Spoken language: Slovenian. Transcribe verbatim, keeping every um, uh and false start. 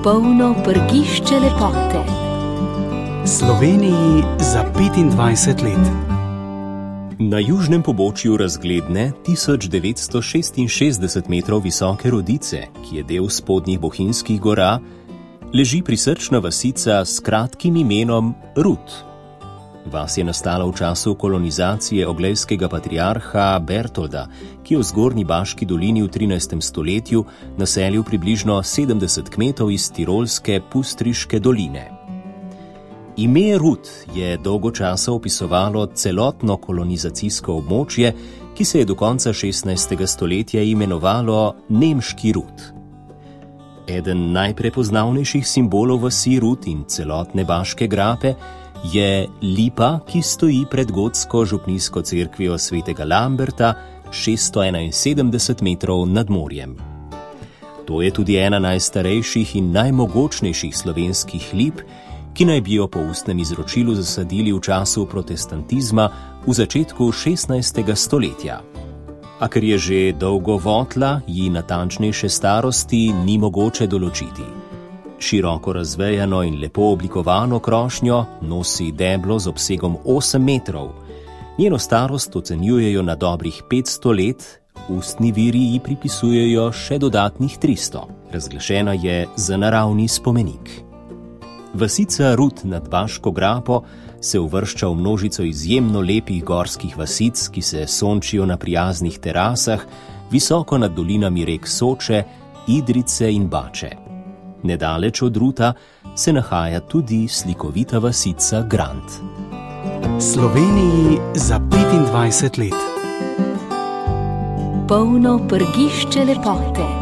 Polno prgišče lepote. Sloveniji za petindvajset let. Na južnem pobočju razgledne tisoč devetsto šestinšestdeset metrov visoke Rodice, ki je del spodnjih Bohinjskih gora, leži prisrčna vasica s kratkim imenom Rud. Vas je nastala v času kolonizacije oglejskega patriarha Bertolda, ki je v Zgornji Baški dolini v trinajstem stoletju naselil približno sedemdeset kmetov iz tirolske Pustriške doline. Ime Rud je dolgo časa opisovalo celotno kolonizacijsko območje, ki se je do konca šestnajstega stoletja imenovalo Nemški Rud. Eden najprepoznavnejših simbolov vasi Rud in celotne Baške grape je lipa, ki stoji pred gotsko župnijsko cerkvijo svetega Lamberta šeststo enainsedemdeset metrov nad morjem. To je tudi ena najstarejših in najmogočnejših slovenskih lip, ki naj bi jo po ustnem izročilu zasadili v času protestantizma v začetku šestnajstega stoletja. A ker je že dolgo votla, ji natančnejše starosti ni mogoče določiti. Široko razvejano in lepo oblikovano krošnjo nosi deblo z obsegom osem metrov. Njeno starost ocenjujejo na dobrih petsto let, ustni viri ji pripisujejo še dodatnih tristo. Razglašena je za naravni spomenik. Vasica Rud nad Baško grapo se uvršča v množico izjemno lepih gorskih vasic, ki se sončijo na prijaznih terasah, visoko nad dolinami rek Soče, Idrice in Bače. Nedaleč od Ruta se nahaja tudi slikovita vasica Grant. Sloveniji za petindvajset let. Polno prgišče lepote.